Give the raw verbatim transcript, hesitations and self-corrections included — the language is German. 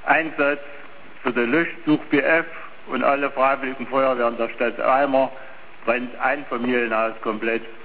Einsatz für den Löschzug B F und alle freiwilligen Feuerwehren der Stadt Weimar brennt ein Familienhaus komplett.